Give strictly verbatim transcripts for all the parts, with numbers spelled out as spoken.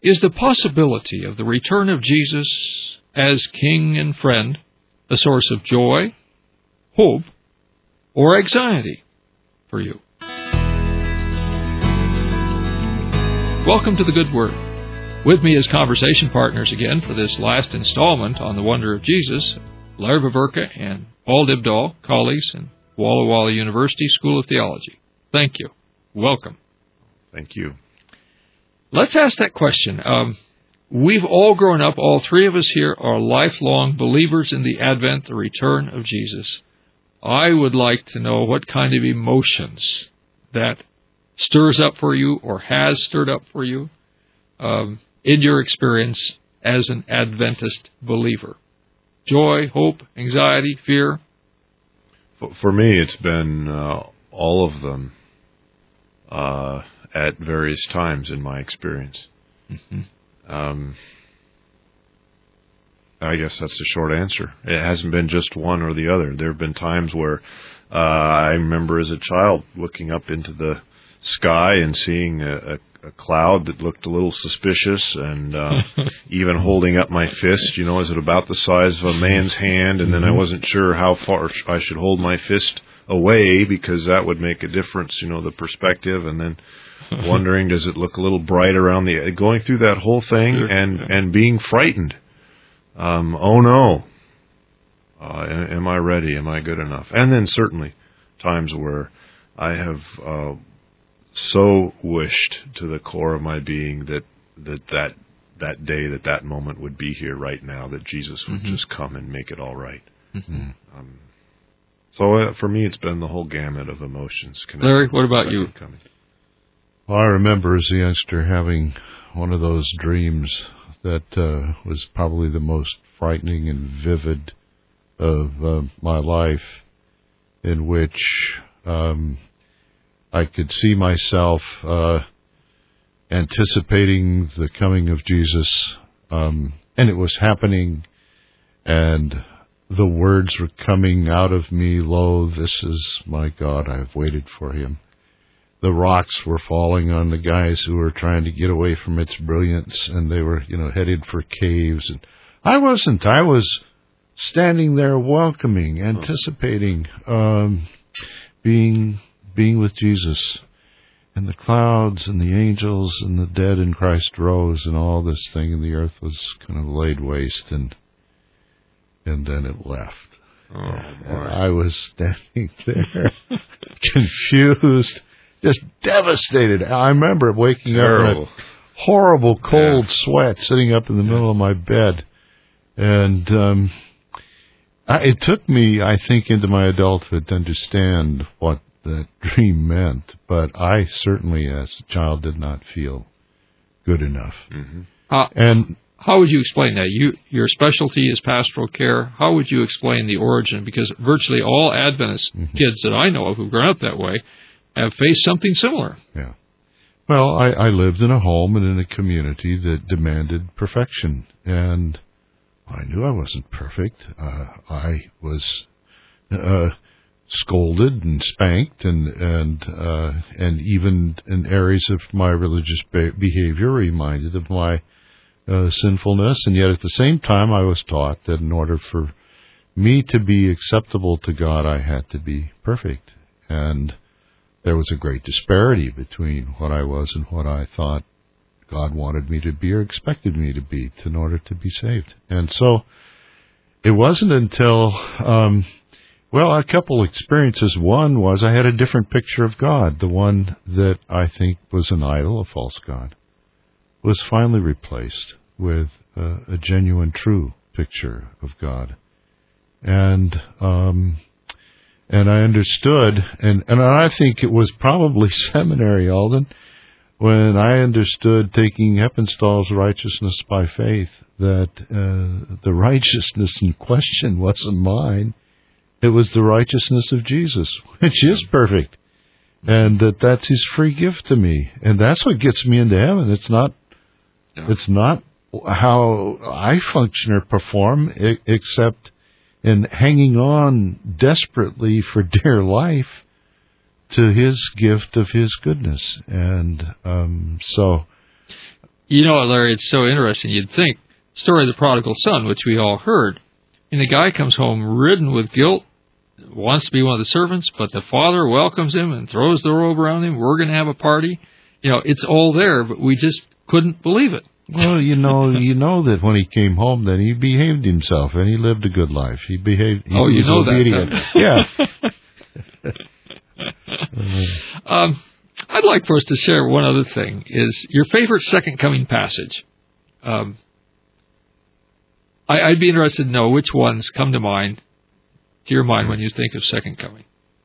Is the possibility of the return of Jesus as King and friend a source of joy, hope, or anxiety for you? Welcome to the Good Word. With me as conversation partners again for this last installment on the wonder of Jesus, Larry Baverka and Paul Dybdahl, colleagues in Walla Walla University School of Theology. Thank you. Welcome. Thank you. Let's ask that question. Um, we've all grown up, all three of us here are lifelong believers in the advent, the return of Jesus. I would like to know what kind of emotions that stirs up for you or has stirred up for you um, in your experience as an Adventist believer. Joy, hope, anxiety, fear? For me, it's been uh, all of them uh, at various times in my experience. Mm-hmm. Um, I guess that's the short answer. It hasn't been just one or the other. There have been times where uh, I remember as a child looking up into the sky and seeing a, a, a cloud that looked a little suspicious, and uh, even holding up my fist, you know, is it about the size of a man's hand? And then I wasn't sure how far I should hold my fist away because that would make a difference, you know, the perspective. And then wondering, does it look a little bright around the, going through that whole thing and, and being frightened. Um, oh no, uh, am I ready? Am I good enough? And then certainly times where I have uh, so wished to the core of my being that that, that that day, that that moment would be here right now, that Jesus would mm-hmm. just come and make it all right. Mm-hmm. Um, so uh, for me, it's been the whole gamut of emotions. Larry, what about you? Coming. Well, I remember as a youngster having one of those dreams that uh, was probably the most frightening and vivid of uh, my life, in which um, I could see myself uh, anticipating the coming of Jesus, um, and it was happening, and the words were coming out of me, "Lo, this is my God, I have waited for him." The rocks were falling on the guys who were trying to get away from its brilliance, and they were, you know, headed for caves. And I wasn't. I was standing there welcoming, anticipating, um, being being with Jesus. And the clouds and the angels and the dead in Christ rose, and all this thing, and the earth was kind of laid waste, and and then it left. Oh, and I was standing there, confused, just devastated. I remember waking Terrible. up in a horrible cold yeah. sweat, sitting up in the middle of my bed. And um, I, it took me, I think, into my adulthood to understand what that dream meant. But I certainly, as a child, did not feel good enough. Mm-hmm. Uh, and how would you explain that? You, your specialty is pastoral care. How would you explain the origin? Because virtually all Adventist mm-hmm. kids that I know of who've grown up that way have faced something similar. Yeah. Well, I, I lived in a home and in a community that demanded perfection, and I knew I wasn't perfect. Uh, I was uh, scolded and spanked, and and uh, and even in areas of my religious be- behavior reminded of my uh, sinfulness. And yet, at the same time, I was taught that in order for me to be acceptable to God, I had to be perfect, and there was a great disparity between what I was and what I thought God wanted me to be or expected me to be in order to be saved. And so it wasn't until, um, well, a couple experiences. One was I had a different picture of God. The one that I think was an idol, a false God, was finally replaced with a, a genuine, true picture of God. And um And I understood, and, and I think it was probably seminary, Alden, when I understood, taking Heppenstall's Righteousness by Faith, that uh, the righteousness in question wasn't mine. It was the righteousness of Jesus, which is perfect, and that that's His free gift to me, and that's what gets me into heaven. It's not, it's not how I function or perform, except and hanging on desperately for dear life to His gift of His goodness. And um, so You know, Larry, it's so interesting. You'd think, story of the prodigal son, which we all heard, and the guy comes home ridden with guilt, wants to be one of the servants, but the father welcomes him and throws the robe around him. We're going to have a party. You know, it's all there, but we just couldn't believe it. Well, you know, you know that when he came home, then he behaved himself and he lived a good life. He behaved. He oh, you was know obedient. that. Yeah. um, I'd like for us to share one other thing. Is your favorite second coming passage? Um, I, I'd be interested to know which ones come to mind, to your mind, when you think of second coming.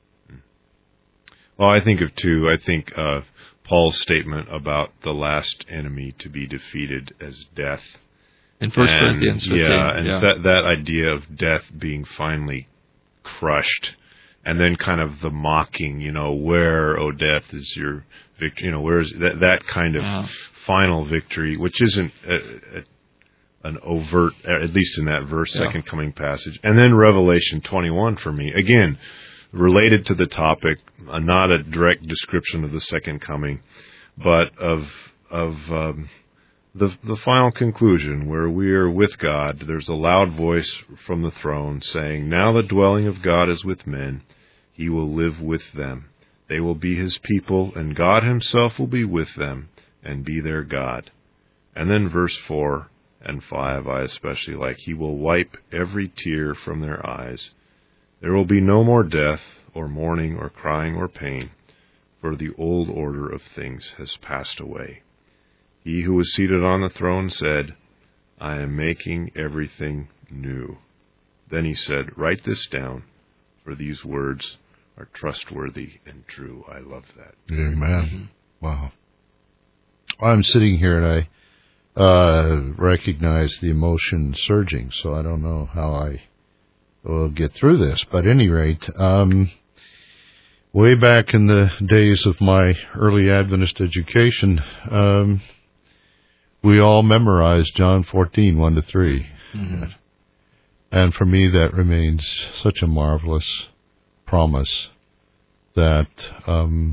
Well, I think of two. I think uh, Paul's statement about the last enemy to be defeated as death. In First Corinthians fifteen. Yeah, and yeah. that that idea of death being finally crushed, and then kind of the mocking, you know, where, oh, death is your victory, you know, where is that, that kind of yeah. final victory, which isn't a, a, an overt, at least in that verse, yeah. second coming passage. And then Revelation twenty-one for me, again, related to the topic, uh, not a direct description of the second coming, but of of um, the the final conclusion where we are with God. There's a loud voice from the throne saying, "Now the dwelling of God is with men. He will live with them. They will be His people, and God Himself will be with them and be their God." And then verse four and five I especially like. He will wipe every tear from their eyes. There will be no more death, or mourning, or crying, or pain, for the old order of things has passed away. He who was seated on the throne said, "I am making everything new." Then he said, "Write this down, for these words are trustworthy and true." I love that. Amen. Mm-hmm. Wow. I'm sitting here and I uh, recognize the emotion surging, so I don't know how I will get through this. But at any rate, um, way back in the days of my early Adventist education, um, we all memorized John fourteen, one to three. Mm-hmm. And for me, that remains such a marvelous promise that um,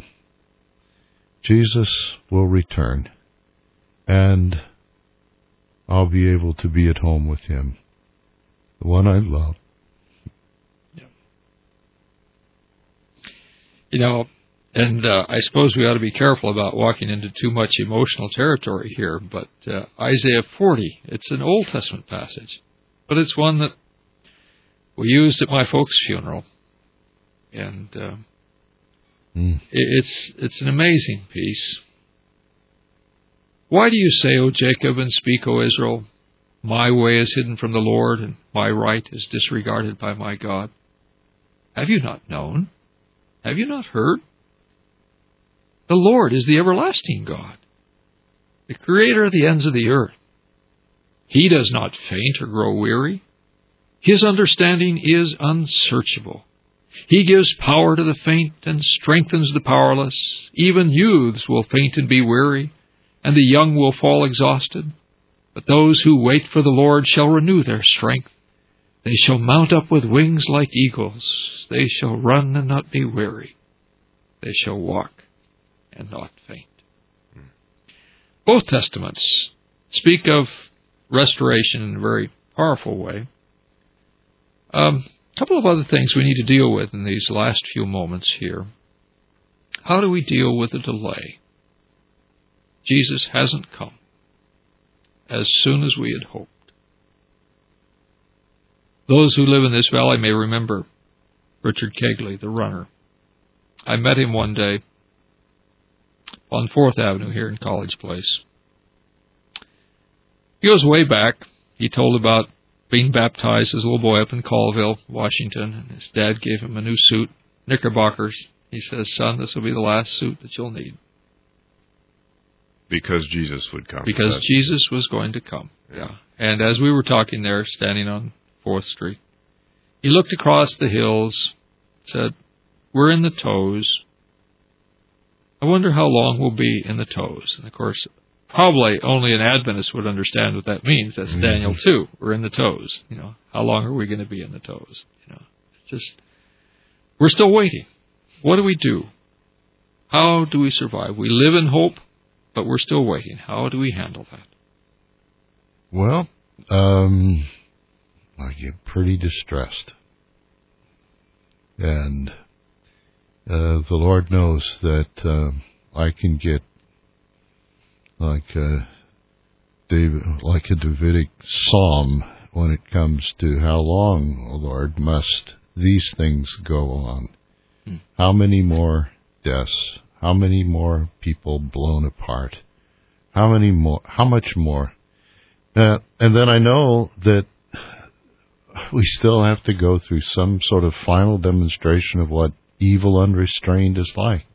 Jesus will return, and I'll be able to be at home with Him, the one I love. Yeah. You know, and uh, I suppose we ought to be careful about walking into too much emotional territory here, but uh, Isaiah forty, it's an Old Testament passage, but it's one that we used at my folks' funeral. And uh, mm. it's it's an amazing piece. Why do you say, O Jacob, and speak, O Israel, my way is hidden from the Lord, and my right is disregarded by my God? Have you not known? Have you not heard? The Lord is the everlasting God, the creator of the ends of the earth. He does not faint or grow weary. His understanding is unsearchable. He gives power to the faint and strengthens the powerless. Even youths will faint and be weary, and the young will fall exhausted. But those who wait for the Lord shall renew their strength. They shall mount up with wings like eagles. They shall run and not be weary. They shall walk and not faint. Both Testaments speak of restoration in a very powerful way. Um, a couple of other things we need to deal with in these last few moments here. How do we deal with the delay? Jesus hasn't come as soon as we had hoped. Those who live in this valley may remember Richard Kegley, the runner. I met him one day on fourth Avenue here in College Place. He goes way back. He told about being baptized as a little boy up in Colville, Washington, and his dad gave him a new suit, knickerbockers. He says, "Son, this will be the last suit that you'll need." Because Jesus would come. Because Jesus was going to come. Yeah. And as we were talking there, standing on fourth Street, he looked across the hills, said, "We're in the toes. I wonder how long we'll be in the toes." And of course, probably only an Adventist would understand what that means. That's mm-hmm. Daniel two. We're in the toes. You know, how long are we going to be in the toes? You know, it's just, we're still waiting. What do we do? How do we survive? We live in hope, but we're still waiting. How do we handle that? Well, um, I get pretty distressed. And uh, the Lord knows that uh, I can get like a, David, like a Davidic psalm when it comes to how long, O Lord, must these things go on? Hmm. How many more deaths? How many more people blown apart? How many more? How much more? Uh, and then I know that we still have to go through some sort of final demonstration of what evil unrestrained is like.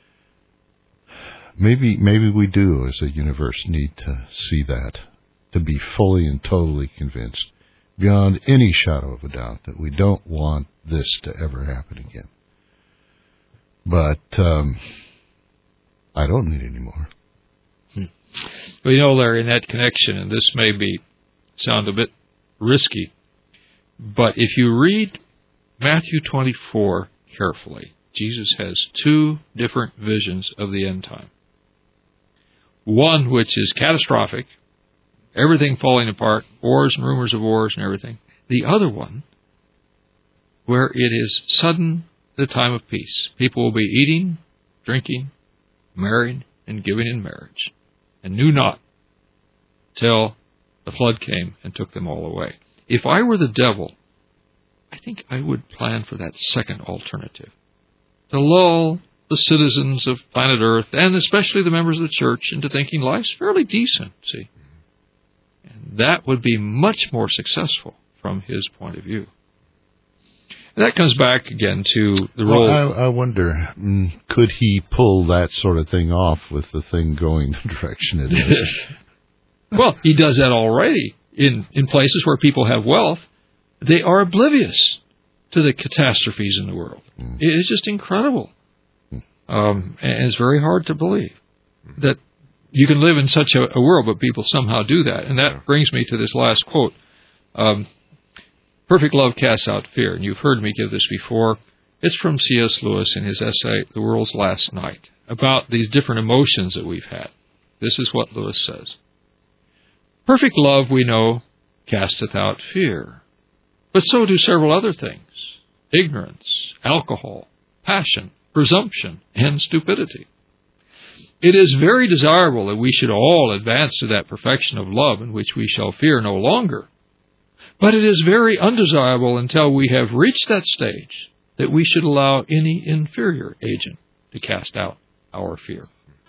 Maybe, maybe we do, as a universe, need to see that, to be fully and totally convinced, beyond any shadow of a doubt, that we don't want this to ever happen again. But um, I don't need any more. Hmm. Well, you know, Larry, in that connection, and this may be sound a bit risky, but if you read Matthew twenty-four carefully, Jesus has two different visions of the end time. One which is catastrophic, everything falling apart, wars and rumors of wars and everything. The other one, where it is sudden, the time of peace. People will be eating, drinking, marrying, and giving in marriage, and knew not till the flood came and took them all away. If I were the devil, I think I would plan for that second alternative, to lull the citizens of planet Earth, and especially the members of the church, into thinking life's fairly decent, see. And that would be much more successful from his point of view. And that comes back again to the role... Well, I, I wonder, could he pull that sort of thing off with the thing going the direction it is? Well, he does that already. In, in places where people have wealth, they are oblivious to the catastrophes in the world. Mm. It is just incredible. Um, and it's very hard to believe that you can live in such a, a world, but people somehow do that. And that brings me to this last quote. Um, Perfect love casts out fear. And you've heard me give this before. It's from C S Lewis in his essay, The World's Last Night, about these different emotions that we've had. This is what Lewis says. Perfect love, we know, casteth out fear. But so do several other things. Ignorance, alcohol, passion, presumption, and stupidity. It is very desirable that we should all advance to that perfection of love in which we shall fear no longer. But it is very undesirable until we have reached that stage that we should allow any inferior agent to cast out our fear.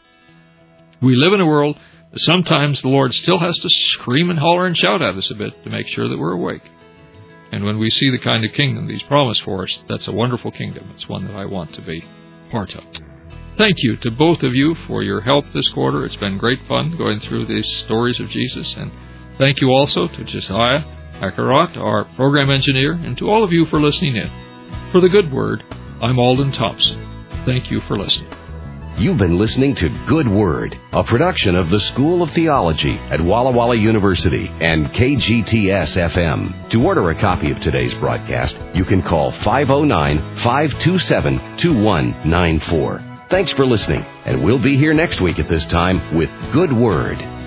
We live in a world that sometimes the Lord still has to scream and holler and shout at us a bit to make sure that we're awake. And when we see the kind of kingdom that He's promised for us, that's a wonderful kingdom. It's one that I want to be part of. Thank you to both of you for your help this quarter. It's been great fun going through these stories of Jesus. And thank you also to Josiah Akarot, our program engineer, and to all of you for listening in. For the Good Word, I'm Alden Thompson. Thank you for listening. You've been listening to Good Word, a production of the School of Theology at Walla Walla University and K G T S F M. To order a copy of today's broadcast, you can call five oh nine, five two seven, two one nine four. Thanks for listening, and we'll be here next week at this time with Good Word.